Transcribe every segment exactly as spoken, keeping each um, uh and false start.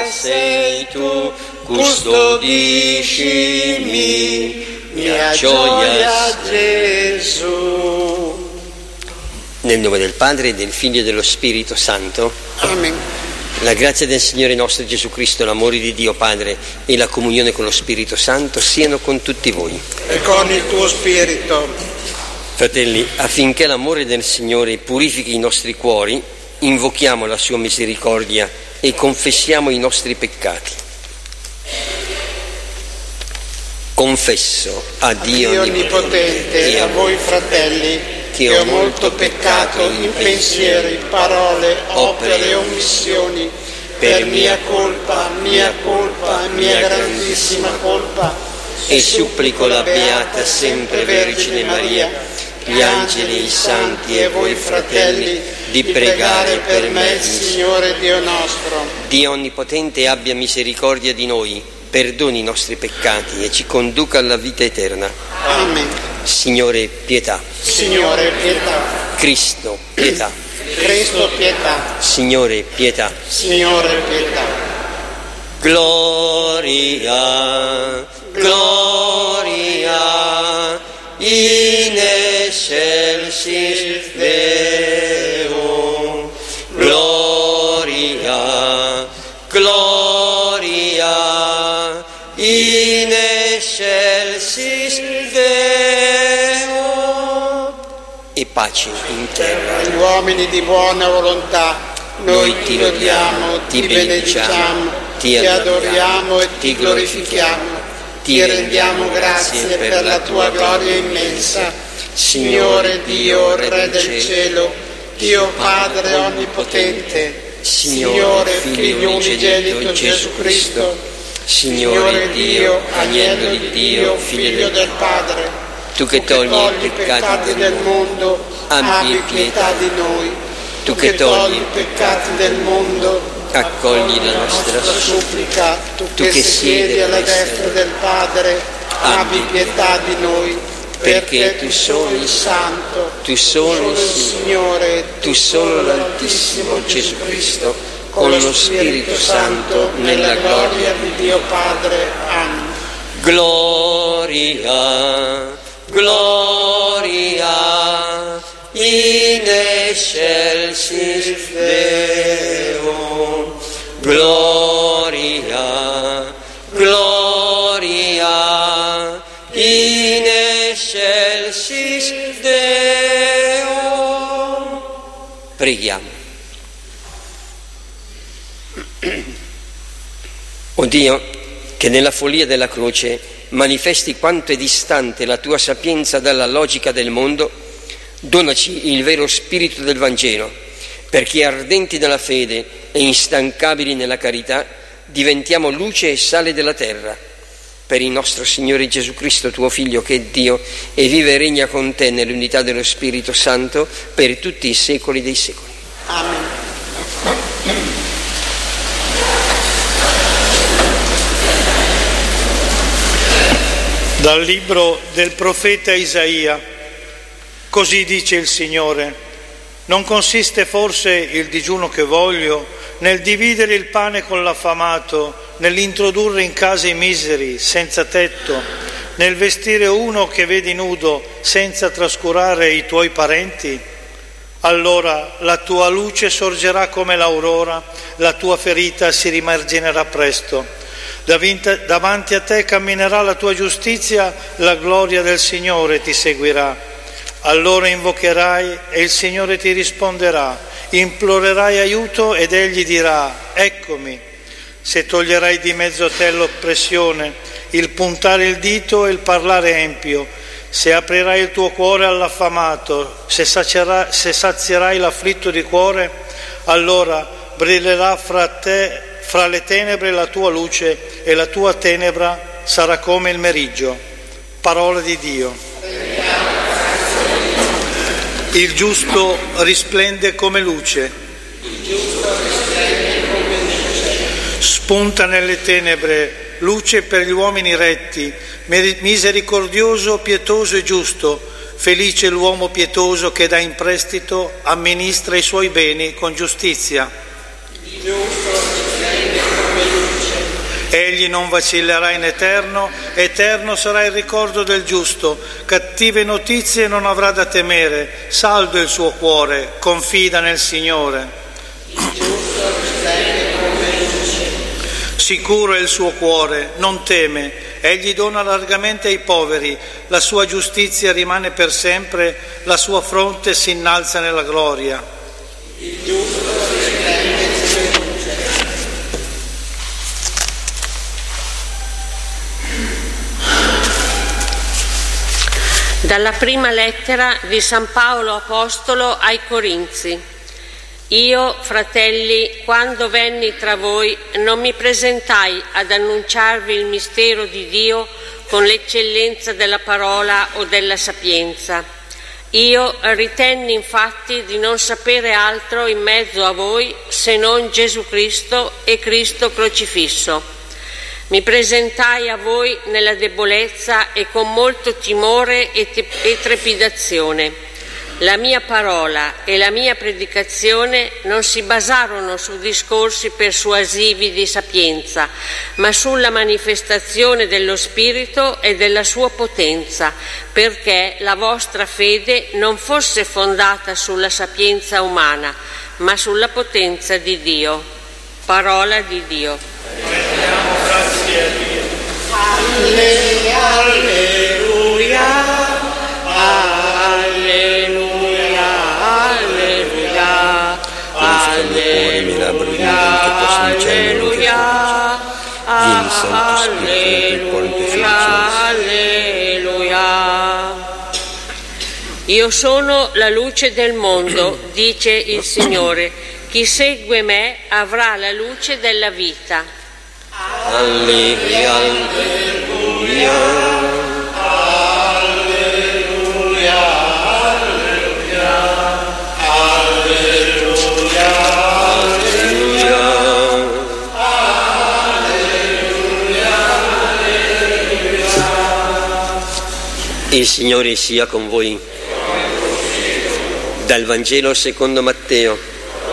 sei tu, custodiscimi, mia gioia Gesù. Nel nome del Padre, del Figlio e dello Spirito Santo. Amen. La grazia del Signore nostro Gesù Cristo, l'amore di Dio Padre e la comunione con lo Spirito Santo siano con tutti voi. E con il tuo spirito. Fratelli, affinché l'amore del Signore purifichi i nostri cuori, invochiamo la sua misericordia e confessiamo i nostri peccati. Confesso a Dio, Dio Onnipotente e a voi fratelli che ho molto peccato in pensieri, parole, opere e omissioni, per mia colpa, mia colpa, mia grandissima colpa, e supplico la Beata sempre Vergine Maria, gli angeli, i santi e voi fratelli, di pregare per me, Signore Dio nostro. Dio Onnipotente abbia misericordia di noi, perdoni i nostri peccati e ci conduca alla vita eterna. Amen. Signore, pietà. Signore, pietà. Cristo, pietà. Cristo, pietà. Signore, pietà. Signore, pietà. Gloria, gloria, in excelsis Deo. Gloria, gloria, in excelsis Deo. E pace in terra. Gli uomini di buona volontà, noi ti lodiamo, ti benediciamo, ti adoriamo e ti glorifichiamo. Ti rendiamo grazie per la tua gloria immensa, Signore Dio, Re del cielo, Dio Padre onnipotente, Signore Figlio unigenito Gesù Cristo, Signore Dio, Agnello di Dio, Figlio del Padre, Tu che togli i peccati del mondo, abbi pietà di noi. Tu che togli i peccati del mondo, accogli la nostra supplica. Tu che siedi alla destra del Padre, abbi pietà di noi, perché tu solo il Santo, tu solo il Signore, tu solo l'Altissimo Gesù Cristo, con lo Spirito Santo, nella gloria di Dio Padre. Amen. Gloria, gloria, in excelsis Deo. Gloria, gloria, in excelsis Deo. Preghiamo. O Dio, che nella follia della croce manifesti quanto è distante la tua sapienza dalla logica del mondo, donaci il vero spirito del Vangelo, perché ardenti nella fede e instancabili nella carità diventiamo luce e sale della terra. Per il nostro Signore Gesù Cristo, tuo Figlio, che è Dio e vive e regna con te nell'unità dello Spirito Santo per tutti i secoli dei secoli. Amen. Dal libro del profeta Isaia. Così dice il Signore: non consiste forse il digiuno che voglio nel dividere il pane con l'affamato, nell'introdurre in casa i miseri senza tetto, nel vestire uno che vedi nudo senza trascurare i tuoi parenti? Allora la tua luce sorgerà come l'aurora, la tua ferita si rimarginerà presto. Davanti a te camminerà la tua giustizia, la gloria del Signore ti seguirà. Allora invocherai e il Signore ti risponderà, implorerai aiuto ed Egli dirà: eccomi. Se toglierai di mezzo a te l'oppressione, il puntare il dito e il parlare empio, se aprirai il tuo cuore all'affamato, se sazierai, se sazierai l'afflitto di cuore, allora brillerà fra te fra le tenebre la tua luce e la tua tenebra sarà come il meriggio. Parola di Dio. Il giusto risplende come luce. Spunta nelle tenebre, luce per gli uomini retti, misericordioso, pietoso e giusto. Felice l'uomo pietoso che dà in prestito, amministra i suoi beni con giustizia. Il giusto risplende come luce. Egli non vacillerà in eterno, eterno sarà il ricordo del giusto, cattive notizie non avrà da temere, saldo il suo cuore, confida nel Signore. Sicuro è il suo cuore, non teme, egli dona largamente ai poveri, la sua giustizia rimane per sempre, la sua fronte si innalza nella gloria. Il giusto si rende Dalla prima lettera di San Paolo Apostolo ai Corinzi. Io, fratelli, quando venni tra voi, non mi presentai ad annunciarvi il mistero di Dio con l'eccellenza della parola o della sapienza. Io ritenni infatti di non sapere altro in mezzo a voi se non Gesù Cristo e Cristo crocifisso. Mi presentai a voi nella debolezza e con molto timore e, te- e trepidazione. La mia parola e la mia predicazione non si basarono su discorsi persuasivi di sapienza, ma sulla manifestazione dello Spirito e della sua potenza, perché la vostra fede non fosse fondata sulla sapienza umana, ma sulla potenza di Dio. Parola di Dio. Alleluia, alleluia, alleluia, alleluia, alleluia, alleluia, alleluia. Io sono la luce del mondo, dice il Signore. Chi segue me avrà la luce della vita. Alleluia, alleluia, alleluia, alleluia, alleluia, alleluia. Il Signore sia con voi. Dal Vangelo secondo Matteo.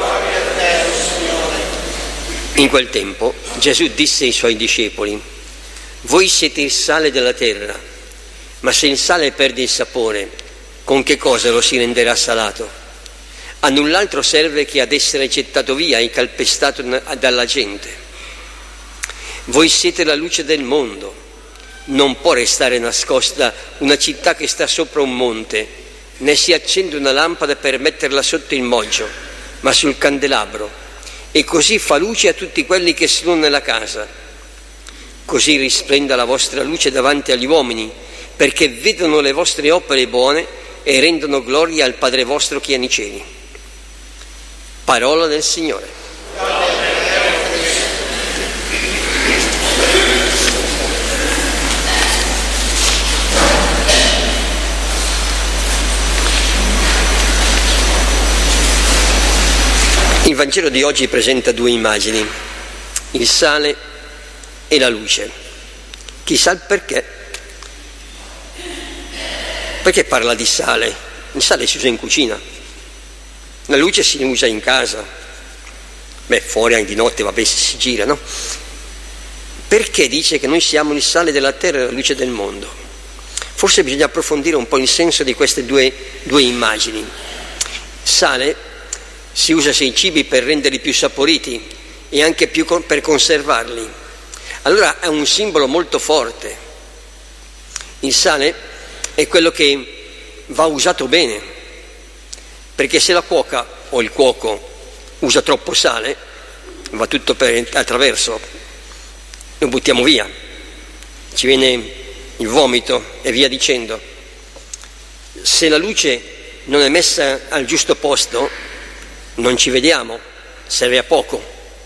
In quel tempo Gesù disse ai suoi discepoli: voi siete il sale della terra, ma se il sale perde il sapore, con che cosa lo si renderà salato? A null'altro serve che ad essere gettato via e calpestato dalla gente. Voi siete la luce del mondo. Non può restare nascosta una città che sta sopra un monte, né si accende una lampada per metterla sotto il moggio, ma sul candelabro, e così fa luce a tutti quelli che sono nella casa. Così risplenda la vostra luce davanti agli uomini, perché vedono le vostre opere buone e rendono gloria al Padre vostro che è nei cieli. Parola del Signore. Il Vangelo di oggi presenta due immagini, il sale e la luce. Chissà il perché. Perché parla di sale? Il sale si usa in cucina, la luce si usa in casa, beh, fuori anche di notte, vabbè, se si gira, no? Perché dice che noi siamo il sale della terra e la luce del mondo? Forse bisogna approfondire un po' il senso di queste due, due immagini. Sale si usa sui cibi per renderli più saporiti e anche più con, per conservarli. Allora è un simbolo molto forte. Il sale è quello che va usato bene, perché se la cuoca o il cuoco usa troppo sale, va tutto per attraverso, lo buttiamo via, ci viene il vomito e via dicendo. Se la luce non è messa al giusto posto, non ci vediamo, serve a poco.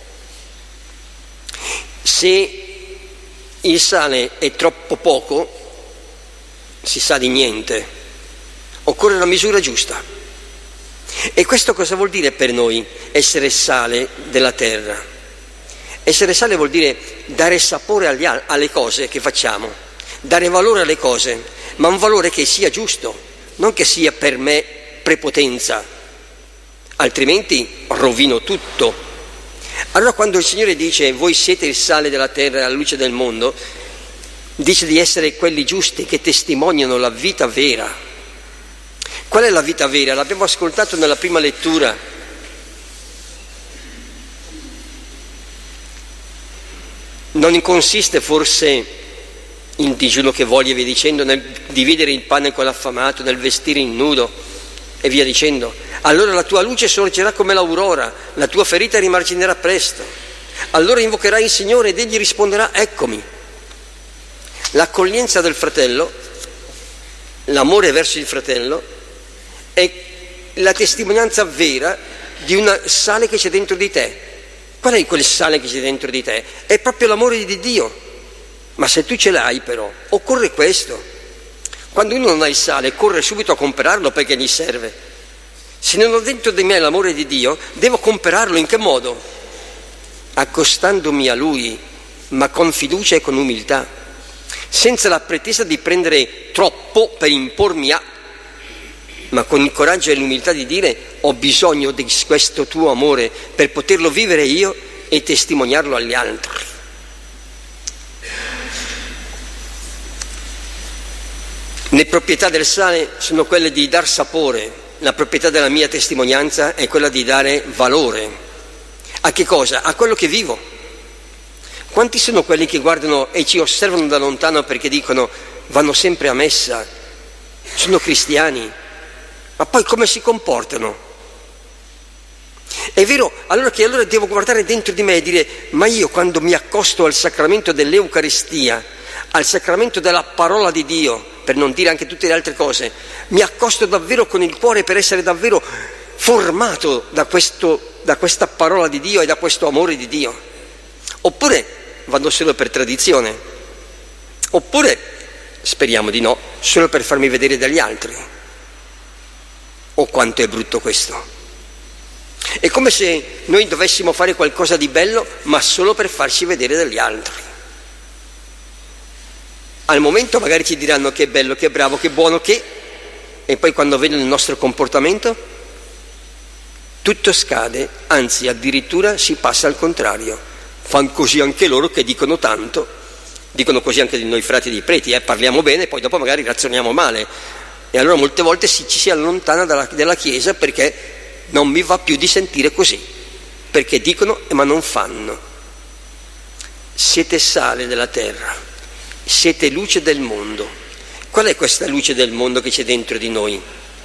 Se il sale è troppo poco, si sa di niente. Occorre la misura giusta. E questo cosa vuol dire per noi essere sale della terra? Essere sale vuol dire dare sapore agli, alle cose che facciamo, dare valore alle cose, ma un valore che sia giusto, non che sia per me prepotenza, altrimenti rovino tutto. Allora quando il Signore dice voi siete il sale della terra e la luce del mondo, dice di essere quelli giusti che testimoniano la vita vera. Qual è la vita vera? L'abbiamo ascoltato nella prima lettura. Non consiste forse il digiuno che voglia, via dicendo, nel dividere il pane con l'affamato, nel vestire il nudo e via dicendo. Allora la tua luce sorgerà come l'aurora, la tua ferita rimarginerà presto. Allora invocherai il Signore ed egli risponderà: eccomi. L'accoglienza del fratello, l'amore verso il fratello, è la testimonianza vera di un sale che c'è dentro di te. Qual è quel sale che c'è dentro di te? È proprio l'amore di Dio. Ma se tu ce l'hai però, occorre questo. Quando uno non ha il sale, corre subito a comprarlo perché gli serve. Se non ho dentro di me l'amore di Dio, devo comprarlo. In che modo? Accostandomi a Lui, ma con fiducia e con umiltà, senza la pretesa di prendere troppo per impormi a, ma con il coraggio e l'umiltà di dire: ho bisogno di questo tuo amore per poterlo vivere io e testimoniarlo agli altri. Le proprietà del sale sono quelle di dar sapore, la proprietà della mia testimonianza è quella di dare valore. A che cosa? A quello che vivo. Quanti sono quelli che guardano e ci osservano da lontano perché dicono: vanno sempre a messa, sono cristiani, ma poi come si comportano? È vero, allora che allora devo guardare dentro di me e dire: ma io quando mi accosto al sacramento dell'Eucaristia, al sacramento della parola di Dio, per non dire anche tutte le altre cose, mi accosto davvero con il cuore per essere davvero formato da, questo, da questa parola di Dio e da questo amore di Dio? Oppure vado solo per tradizione? Oppure, speriamo di no, solo per farmi vedere dagli altri? Oh, quanto è brutto questo! È come se noi dovessimo fare qualcosa di bello, ma solo per farci vedere dagli altri. Al momento magari ci diranno che bello, che bravo, che buono, che... E poi quando vedono il nostro comportamento, tutto scade, anzi addirittura si passa al contrario. Fanno così anche loro che dicono tanto, dicono così anche di noi frati di preti, eh, parliamo bene, poi dopo magari ragioniamo male. E allora molte volte si, ci si allontana dalla, dalla Chiesa perché non mi va più di sentire così, perché dicono ma non fanno. Siete sale della terra, siete luce del mondo. Qual è questa luce del mondo che c'è dentro di noi?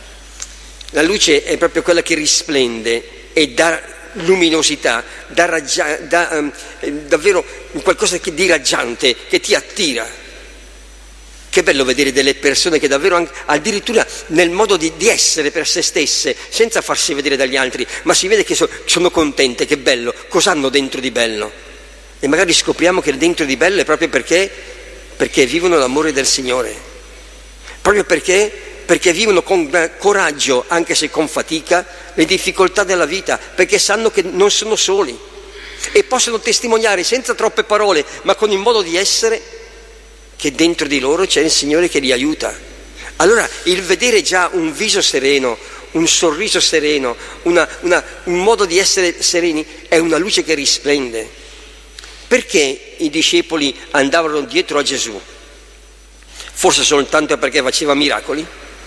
La luce è proprio quella che risplende e dà luminosità, dà, raggia- dà um, davvero qualcosa che, di raggiante, che ti attira. Che bello vedere delle persone che davvero, anche, addirittura nel modo di, di essere per se stesse, senza farsi vedere dagli altri, ma si vede che so, sono contente, che bello, cosa hanno dentro di bello? E magari scopriamo che dentro di bello è proprio perché, perché vivono l'amore del Signore, proprio perché, perché vivono con coraggio, anche se con fatica, le difficoltà della vita, perché sanno che non sono soli e possono testimoniare senza troppe parole, ma con il modo di essere, che dentro di loro c'è il Signore che li aiuta. Allora il vedere già un viso sereno, un sorriso sereno, una, una, un modo di essere sereni è una luce che risplende. Perché i discepoli andavano dietro a Gesù? Forse soltanto perché faceva miracoli?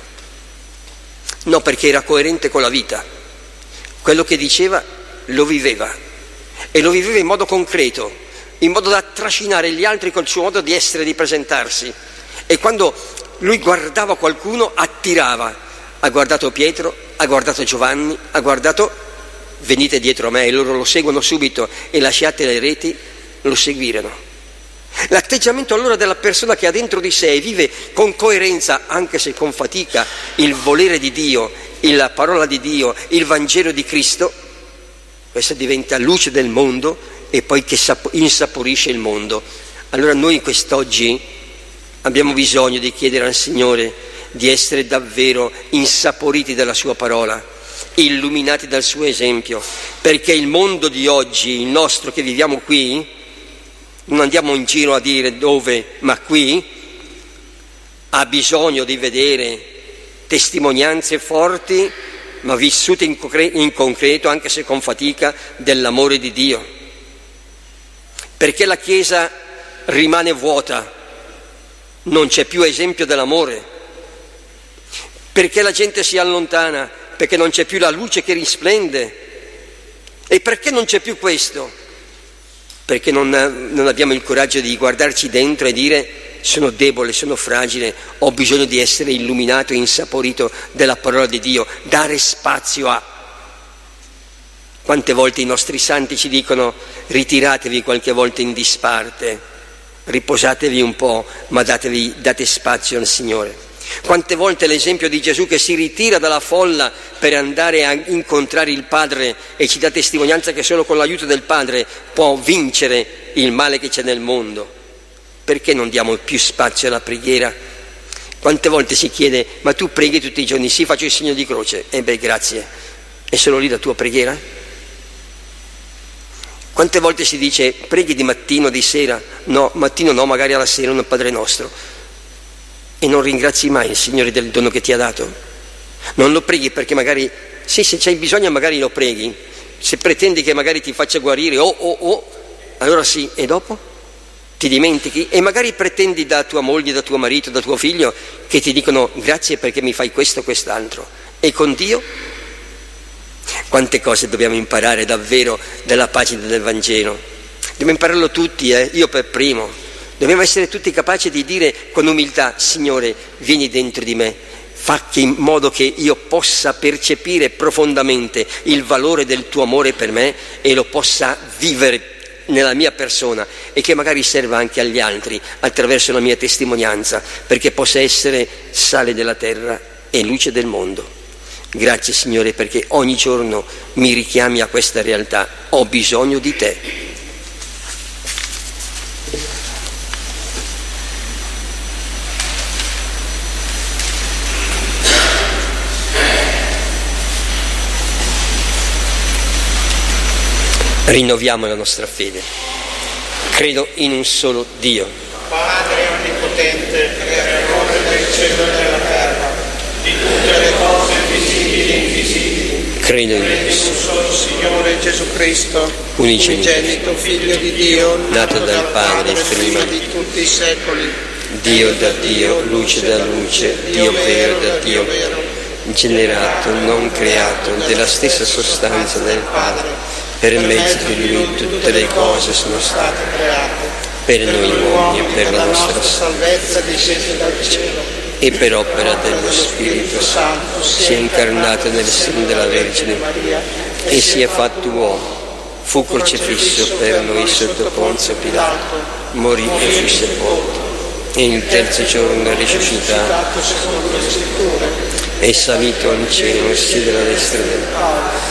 No, perché era coerente con la vita. Quello che diceva lo viveva, e lo viveva in modo concreto, in modo da trascinare gli altri col suo modo di essere e di presentarsi. E quando lui guardava qualcuno, attirava. Ha guardato Pietro, ha guardato Giovanni, ha guardato: venite dietro a me, e loro lo seguono subito, e lasciate le reti, lo seguirono. L'atteggiamento allora della persona che ha dentro di sé e vive con coerenza, anche se con fatica, il volere di Dio, la parola di Dio, il Vangelo di Cristo, questa diventa luce del mondo e poi che insaporisce il mondo. Allora noi quest'oggi abbiamo bisogno di chiedere al Signore di essere davvero insaporiti dalla Sua parola, illuminati dal Suo esempio, perché il mondo di oggi, il nostro che viviamo qui, non andiamo in giro a dire dove, ma qui, ha bisogno di vedere testimonianze forti ma vissute in, concre- in concreto, anche se con fatica, dell'amore di Dio. Perché la Chiesa rimane vuota, non c'è più esempio dell'amore. Perché la gente si allontana, perché non c'è più la luce che risplende. E perché non c'è più questo? Perché non, non abbiamo il coraggio di guardarci dentro e dire: sono debole, sono fragile, ho bisogno di essere illuminato e insaporito della parola di Dio, dare spazio a... Quante volte i nostri santi ci dicono: ritiratevi qualche volta in disparte, riposatevi un po', ma datevi, date spazio al Signore. Quante volte l'esempio di Gesù che si ritira dalla folla per andare a incontrare il Padre e ci dà testimonianza che solo con l'aiuto del Padre può vincere il male che c'è nel mondo. Perché non diamo più spazio alla preghiera? Quante volte si chiede: ma tu preghi tutti i giorni? Sì, faccio il segno di croce. E beh, grazie. È solo lì la tua preghiera? Quante volte si dice: preghi di mattino, di sera? No, mattino no, magari alla sera un Padre Nostro. E non ringrazi mai il Signore del dono che ti ha dato? Non lo preghi perché magari, sì, se c'hai bisogno magari lo preghi, se pretendi che magari ti faccia guarire, oh, oh, oh, allora sì, e dopo? Ti dimentichi? E magari pretendi da tua moglie, da tuo marito, da tuo figlio che ti dicono: grazie perché mi fai questo o quest'altro. E con Dio? Quante cose dobbiamo imparare davvero dalla pagina del Vangelo. Dobbiamo impararlo tutti, eh? Io per primo. Dobbiamo essere tutti capaci di dire con umiltà: Signore, vieni dentro di me, fa in modo che io possa percepire profondamente il valore del tuo amore per me e lo possa vivere nella mia persona, e che magari serva anche agli altri attraverso la mia testimonianza, perché possa essere sale della terra e luce del mondo. Grazie Signore, perché ogni giorno mi richiami a questa realtà. Ho bisogno di te. Rinnoviamo la nostra fede. Credo in un solo Dio, Padre onnipotente, creatore del cielo e della terra, di tutte le cose visibili e invisibili. credo in Credo in un solo Signore Gesù Cristo, Unigenito, unigenito Figlio di Dio, nato dal Padre prima di tutti i secoli, Dio da Dio, luce da luce, Dio vero da Dio, generato, non creato, della stessa sostanza del Padre. Per mezzo di Lui tutte le cose sono state create. per noi uomini e per la nostra salvezza discese dal cielo, e per opera dello Spirito Santo si è incarnato nel seno della Vergine e si è fatto uomo, fu crocifisso per noi sotto Ponzio Pilato, morì e fu sepolto, e il terzo giorno è risuscitato secondo le scritture, è salito al cielo, siede alla destra del Padre,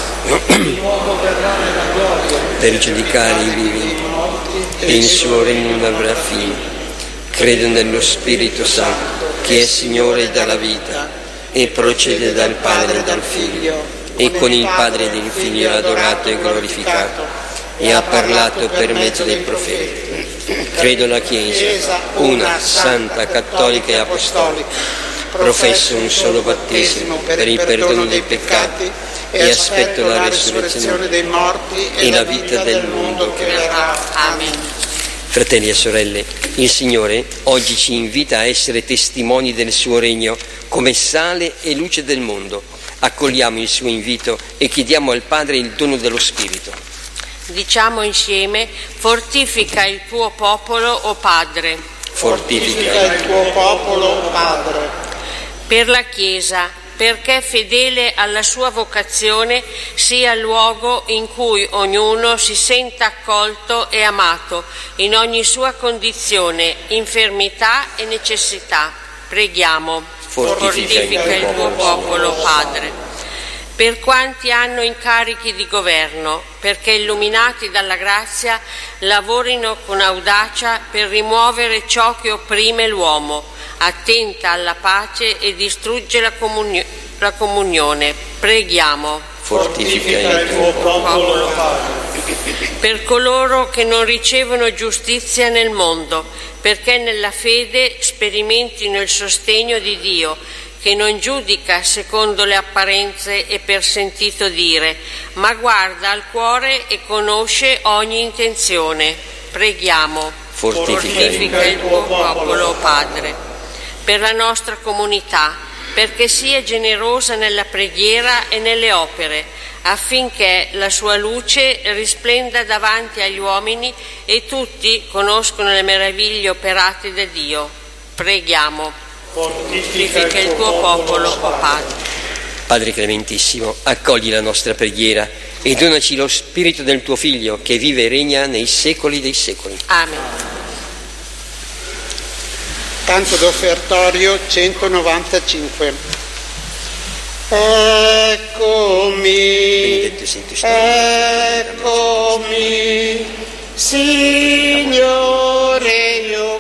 per giudicare i vivi, e il suo regno non avrà fine. Credo nello Spirito Santo, che è Signore dalla vita e procede dal Padre e dal Figlio, e con il Padre ed il Figlio è adorato e glorificato, e ha parlato per mezzo dei profeti. Credo la Chiesa, una, santa, cattolica e apostolica. Professo un solo battesimo per il perdono dei peccati e aspetto la resurrezione dei morti e la vita del mondo che verrà. Amen. Fratelli e sorelle, il Signore oggi ci invita a essere testimoni del suo regno come sale e luce del mondo. Accogliamo il suo invito e chiediamo al Padre il dono dello Spirito. Diciamo insieme: fortifica il tuo popolo, o Padre. Fortifica il tuo popolo, o Padre. Per la Chiesa, perché fedele alla sua vocazione sia il luogo in cui ognuno si senta accolto e amato in ogni sua condizione, infermità e necessità. Preghiamo. Fortifica, Fortifica il tuo popolo, Padre. Per quanti hanno incarichi di governo, perché illuminati dalla grazia lavorino con audacia per rimuovere ciò che opprime l'uomo, attenta alla pace e distrugge la, comunio- la comunione. Preghiamo. Fortifica il tuo popolo, Padre. Per coloro che non ricevono giustizia nel mondo, perché nella fede sperimentino il sostegno di Dio, che non giudica secondo le apparenze e per sentito dire, ma guarda al cuore e conosce ogni intenzione. Preghiamo. Fortifica il tuo popolo, o Padre, per la nostra comunità, perché sia generosa nella preghiera e nelle opere, affinché la sua luce risplenda davanti agli uomini e tutti conoscono le meraviglie operate da Dio. Preghiamo. Fortifica il tuo popolo, o Padre. Padre clementissimo, accogli la nostra preghiera e donaci lo spirito del tuo Figlio che vive e regna nei secoli dei secoli. Amen. Canto d'offertorio centonovantacinque. Eccomi, eccomi, Signore, io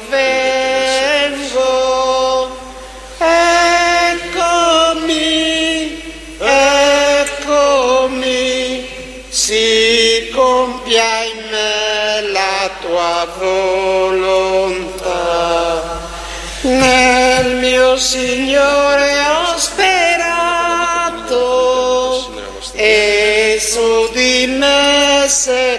vengo. Eccomi, eccomi, si compia in me la tua volontà. Nel mio Signore ho sperato e su di me s'è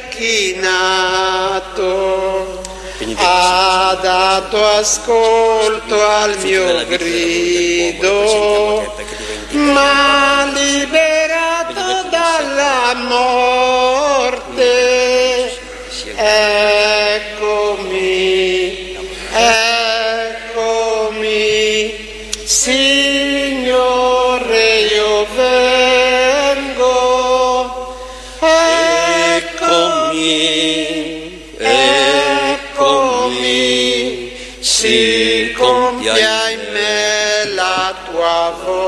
chinato. Ha dato ascolto al mio grido, m'ha liberato dalla morte. Eccomi, eccomi, Signore, io vengo. Eccomi, eccomi, si compia in me la tua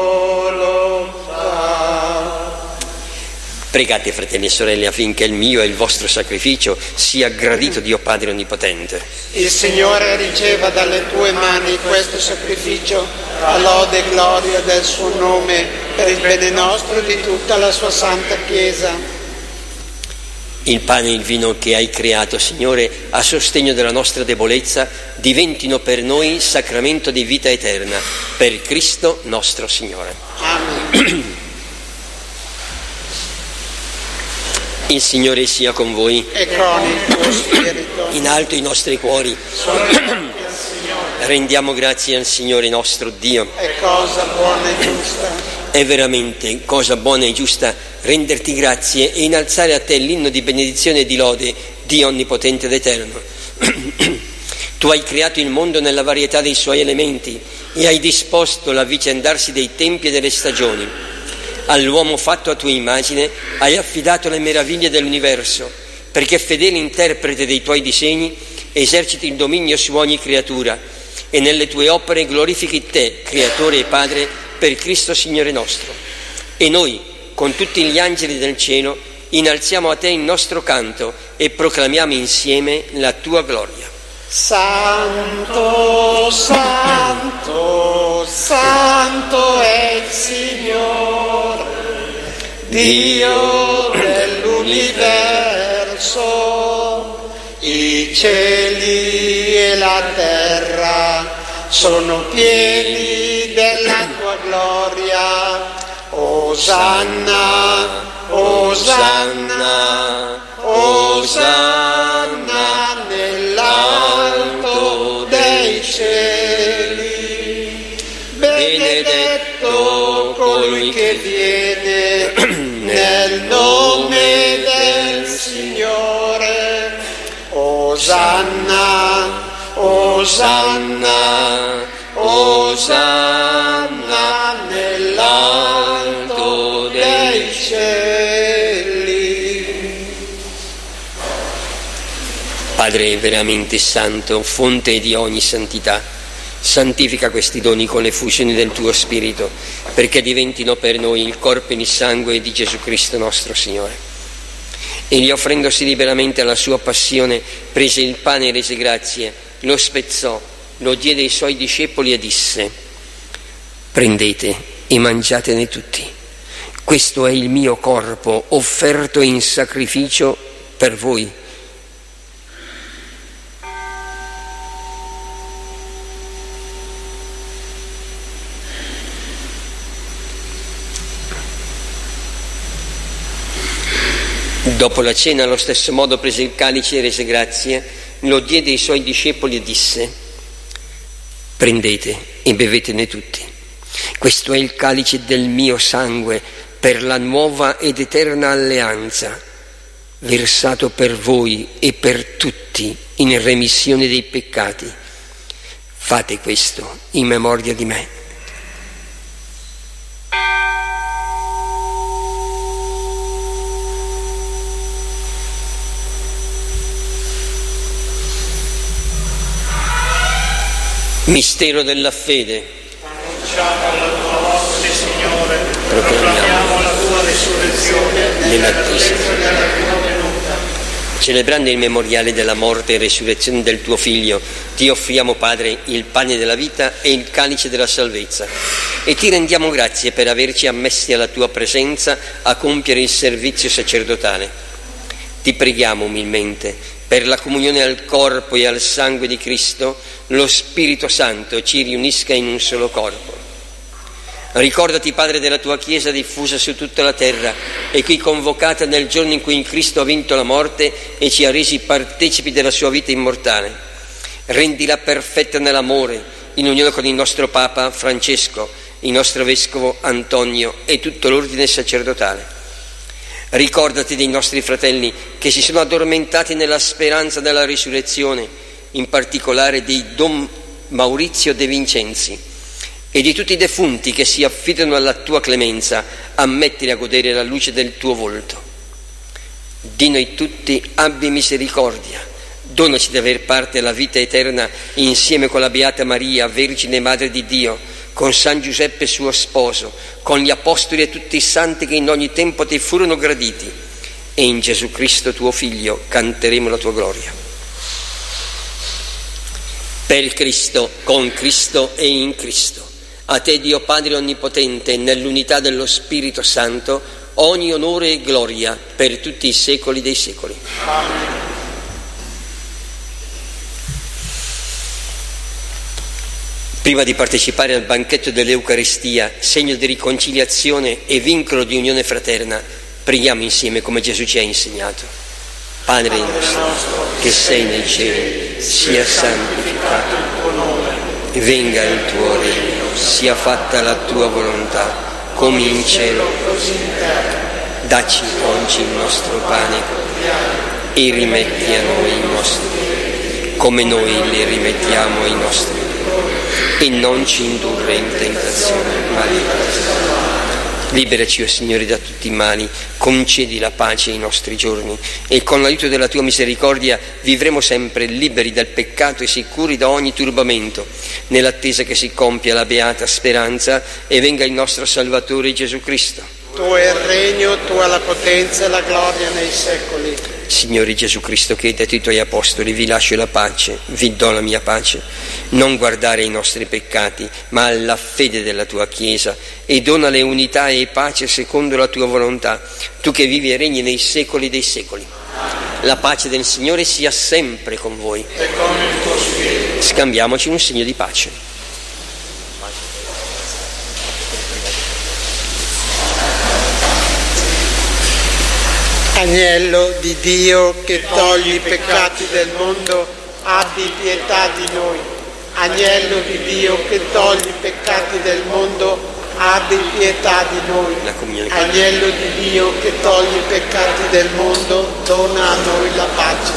volontà. Pregate, fratelli e sorelle, affinché il mio e il vostro sacrificio sia gradito Dio Padre Onnipotente. Il Signore riceva dalle tue mani questo sacrificio, a lode e gloria del suo nome, per il bene nostro e di tutta la sua santa Chiesa. Il pane e il vino che hai creato, Signore, a sostegno della nostra debolezza, diventino per noi sacramento di vita eterna, per Cristo nostro Signore. Amen. Il Signore sia con voi. E con il tuo spirito. In alto i nostri cuori. Rendiamo grazie al Signore nostro Dio. È cosa buona e giusta. È veramente cosa buona e giusta renderti grazie e innalzare a te l'inno di benedizione e di lode, Dio onnipotente ed eterno. Tu hai creato il mondo nella varietà dei suoi elementi e hai disposto l'avvicendarsi dei tempi e delle stagioni. All'uomo fatto a tua immagine hai affidato le meraviglie dell'universo, perché fedele interprete dei tuoi disegni eserciti il dominio su ogni creatura e nelle tue opere glorifichi te, Creatore e Padre, per Cristo Signore nostro. E noi, con tutti gli angeli del cielo, innalziamo a te il nostro canto e proclamiamo insieme la tua gloria. Santo, santo, santo è il Signore, Dio dell'universo. I cieli e la terra sono pieni della tua gloria. Osanna, Osanna, Osanna nell'alto dei cieli. Benedetto colui che viene nel nome del Signore. Osanna, Osanna, Osanna nell'alto dei cieli. Padre veramente santo, fonte di ogni santità, santifica questi doni con l'effusione del tuo Spirito, perché diventino per noi il corpo e il sangue di Gesù Cristo nostro Signore. Egli, offrendosi liberamente alla sua passione, prese il pane e rese grazie, lo spezzò, lo diede ai suoi discepoli e disse: prendete e mangiatene tutti, questo è il mio corpo offerto in sacrificio per voi. Dopo la cena, allo stesso modo, prese il calice e rese grazie, lo diede ai suoi discepoli e disse: prendete e bevetene tutti. Questo è il calice del mio sangue per la nuova ed eterna alleanza, versato per voi e per tutti in remissione dei peccati. Fate questo in memoria di me. Mistero della fede. Annunciamo la tua morte, Signore, Proclamiamo la tua resurrezione nell'attesa. della tua venuta. Celebrando il memoriale della morte e resurrezione del tuo Figlio, ti offriamo, Padre, il pane della vita e il calice della salvezza, e ti rendiamo grazie per averci ammessi alla tua presenza a compiere il servizio sacerdotale. Ti preghiamo umilmente, per la comunione al corpo e al sangue di Cristo, lo Spirito Santo ci riunisca in un solo corpo. Ricordati, Padre, della tua Chiesa diffusa su tutta la terra e qui convocata nel giorno in cui Cristo ha vinto la morte e ci ha resi partecipi della sua vita immortale. Rendila perfetta nell'amore, in unione con il nostro Papa Francesco, il nostro Vescovo Antonio e tutto l'ordine sacerdotale. Ricordati dei nostri fratelli che si sono addormentati nella speranza della risurrezione, in particolare di Don Maurizio De Vincenzi, e di tutti i defunti che si affidano alla tua clemenza. Ammettili a godere la luce del tuo volto. Di noi tutti abbi misericordia, donaci di aver parte alla vita eterna insieme con la Beata Maria, Vergine Madre di Dio, con San Giuseppe suo sposo, con gli apostoli e tutti i santi che in ogni tempo ti furono graditi, e in Gesù Cristo tuo Figlio canteremo la tua gloria. Per Cristo, con Cristo e in Cristo, a te Dio Padre Onnipotente, nell'unità dello Spirito Santo, ogni onore e gloria per tutti i secoli dei secoli. Amen. Prima di partecipare al banchetto dell'Eucaristia, segno di riconciliazione e vincolo di unione fraterna, preghiamo insieme come Gesù ci ha insegnato. Padre nostro, che sei nei cieli, sia santificato il tuo nome, venga il tuo regno, sia fatta la tua volontà, come in cielo così in terra. Dacci oggi il nostro pane e rimetti a noi i nostri debiti, come noi li rimettiamo ai nostri debiti. E non ci indurre in tentazione, ma liberaci dal male. Liberaci, o Signore, da tutti i mali, concedi la pace ai nostri giorni, e con l'aiuto della tua misericordia vivremo sempre liberi dal peccato e sicuri da ogni turbamento, nell'attesa che si compia la beata speranza e venga il nostro Salvatore Gesù Cristo. Tuo è il regno, tua la potenza e la gloria nei secoli. Signore Gesù Cristo, che hai detto ai tuoi apostoli: vi lascio la pace, vi do la mia pace, non guardare ai nostri peccati, ma alla fede della tua Chiesa, e donale unità e pace secondo la tua volontà, tu che vivi e regni nei secoli dei secoli. La pace del Signore sia sempre con voi. E con il tuo spirito. Scambiamoci un segno di pace. Agnello di Dio che togli i peccati del mondo, abbi pietà di noi. Agnello di Dio che togli i peccati del mondo, abbi pietà di noi. Agnello di Dio che togli i peccati del mondo, dona a noi la pace.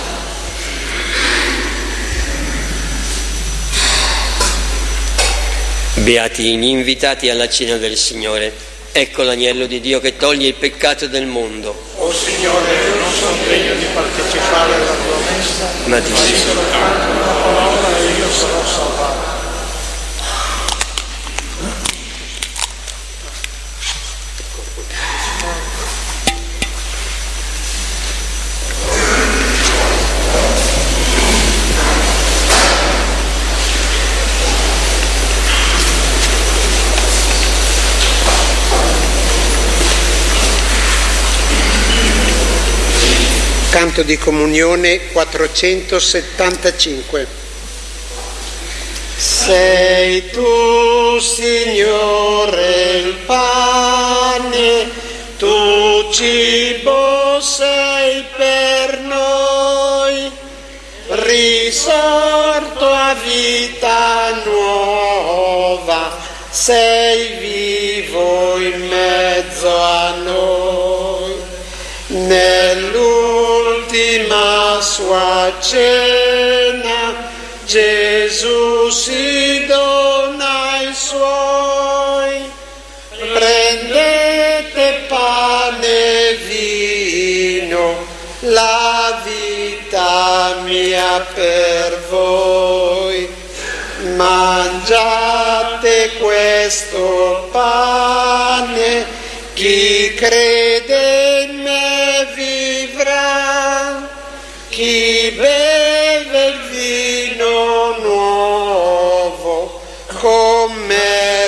Beati gli invitati alla cena del Signore. Ecco l'agnello di Dio che toglie il peccato del mondo. O Signore, io non sono degno di partecipare alla tua messa, Ma di di soltanto una parola e io sarò salvato. Canto di comunione quattrocentosettantacinque. Sei tu, Signore, il pane, tu cibo Dio sei per noi, risorto a vita nuova, sei vivo in mezzo a noi. Nell'ultima sua cena Gesù si dona ai suoi. Prendete pane e vino, la vita mia per voi. Mangiate questo pane, chi crede in me vivrà, chi beve il vino nuovo con me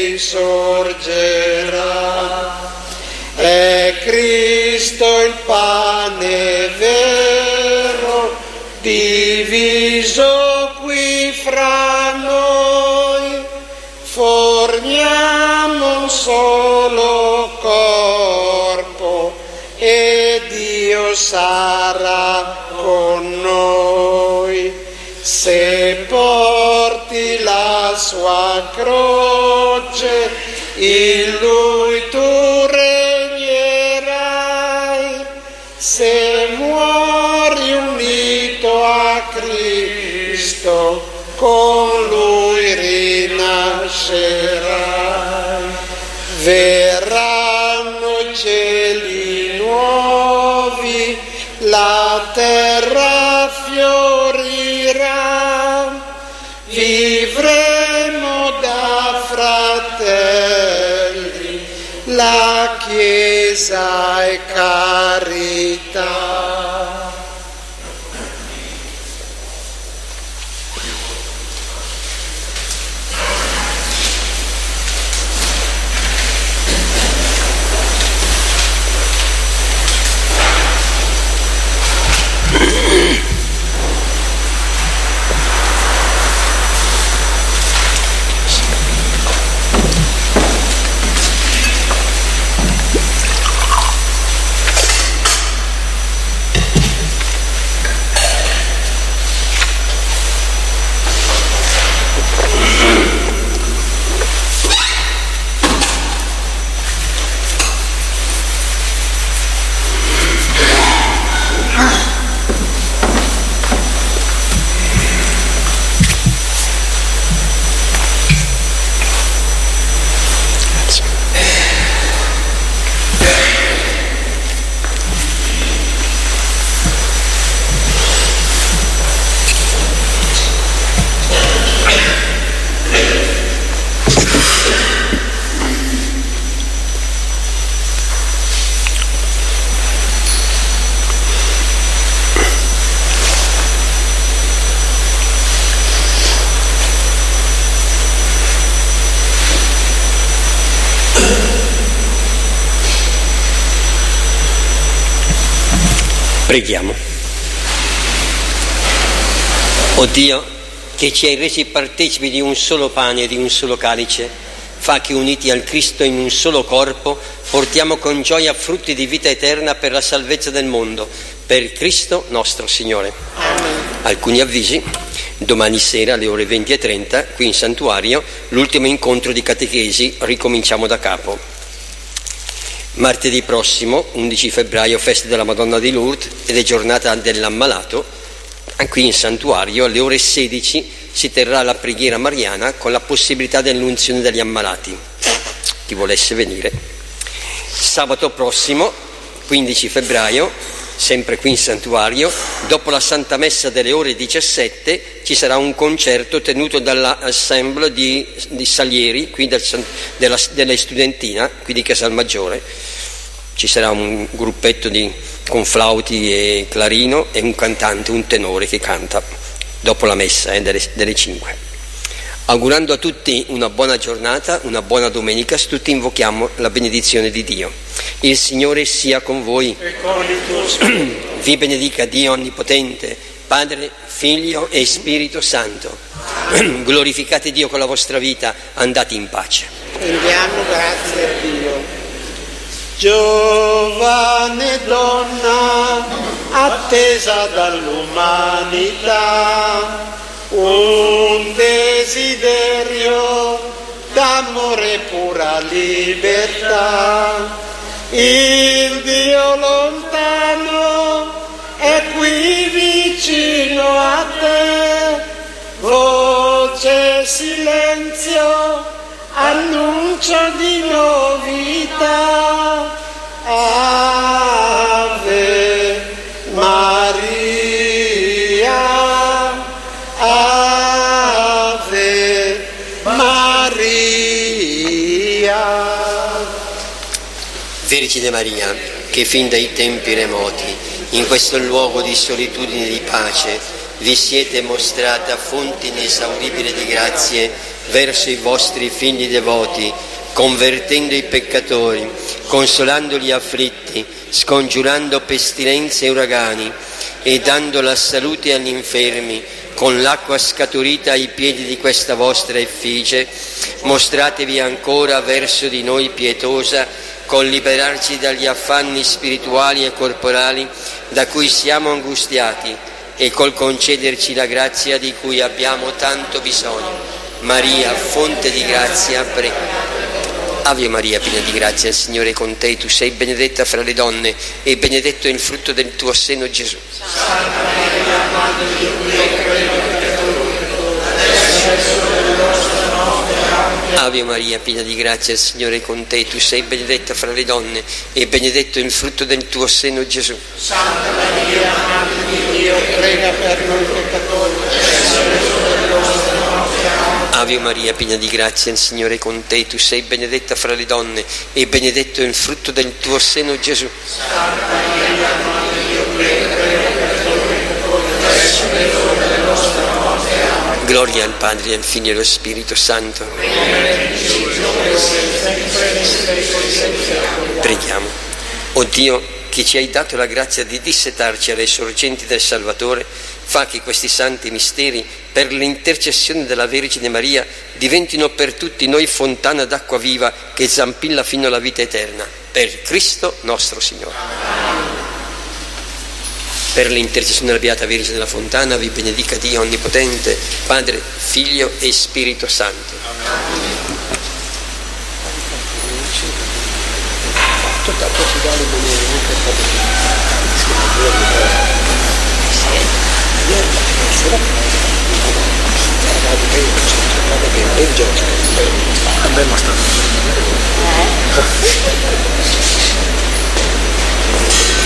risorgerà. È Cristo il pane vero, diviso qui fra noi, formiamo un solo corpo e Dio sarà con noi. Se porti la sua croce, in lui tu regnerai. Se muori unito a Cristo, con lui rinascerai. Verranno cieli nuovi, la terra fiorirà, vivremo da fratelli, la Chiesa è carità. Preghiamo. O Dio, che ci hai resi partecipi di un solo pane e di un solo calice, fa che uniti al Cristo in un solo corpo portiamo con gioia frutti di vita eterna per la salvezza del mondo, per Cristo nostro Signore. Amen. Alcuni avvisi: domani sera alle ore venti e trenta qui in santuario l'ultimo incontro di catechesi, ricominciamo da capo. Martedì prossimo, undici febbraio, festa della Madonna di Lourdes ed è giornata dell'ammalato. Qui in santuario alle ore sedici si terrà la preghiera mariana con la possibilità dell'unzione degli ammalati, chi volesse venire. Sabato prossimo, quindici febbraio, sempre qui in santuario, dopo la Santa Messa delle ore diciassette ci sarà un concerto tenuto dall'Assemble di, di Salieri, qui del, della, della studentina, qui di Casalmaggiore. Ci sarà un gruppetto di, con flauti e clarino e un cantante, un tenore che canta dopo la messa eh, delle, delle cinque. Augurando a tutti una buona giornata, una buona domenica, tutti invochiamo la benedizione di Dio. Il Signore sia con voi. E con il tuo spirito. Vi benedica Dio Onnipotente, Padre, Figlio e Spirito Santo. Glorificate Dio con la vostra vita, andate in pace. Rendiamo grazie a Dio. giovane donna attesa dall'umanità, un desiderio d'amore pura libertà. Il Dio lontano è qui vicino a te, voce silenzio, annuncio di novità. Ave Maria, Ave Maria. Vergine Maria, che fin dai tempi remoti, in questo luogo di solitudine e di pace, vi siete mostrata fonte inesauribile di grazie verso i vostri figli devoti, convertendo i peccatori, consolando gli afflitti, scongiurando pestilenze e uragani e dando la salute agli infermi. Con l'acqua scaturita ai piedi di questa vostra effigie, mostratevi ancora verso di noi pietosa, col liberarci dagli affanni spirituali e corporali da cui siamo angustiati e col concederci la grazia di cui abbiamo tanto bisogno. Maria, fonte di grazia, prega. Ave Maria, piena di grazia, il Signore è con te, tu sei benedetta fra le donne e benedetto è il frutto del tuo seno, Gesù. Santa Maria, Madre di Dio, prega per noi adesso è l'ora della nostra morte. Amen. Ave Maria, piena di grazia, il Signore è con te, tu sei benedetta fra le donne e benedetto è il frutto del tuo seno, Gesù. Santa Maria, Madre di Dio, prega per noi peccatori adesso è l'ora della nostra morte. Amen. Ave Maria, piena di grazia, il Signore è con te, tu sei benedetta fra le donne e benedetto è il frutto del tuo seno, Gesù. Santa Maria, Madre di Dio, prega per noi peccatori adesso è l'ora della nostra morte. Amen. Gloria al Padre, e al Figlio e allo Spirito Santo. Preghiamo. O Dio, che ci hai dato la grazia di dissetarci alle sorgenti del Salvatore, fa che questi santi misteri, per l'intercessione della Vergine Maria, diventino per tutti noi fontana d'acqua viva che zampilla fino alla vita eterna. Per Cristo nostro Signore. Per l'intercessione della Beata Vergine della Fontana vi benedica Dio Onnipotente, Padre, Figlio e Spirito Santo. Abbiamo stato.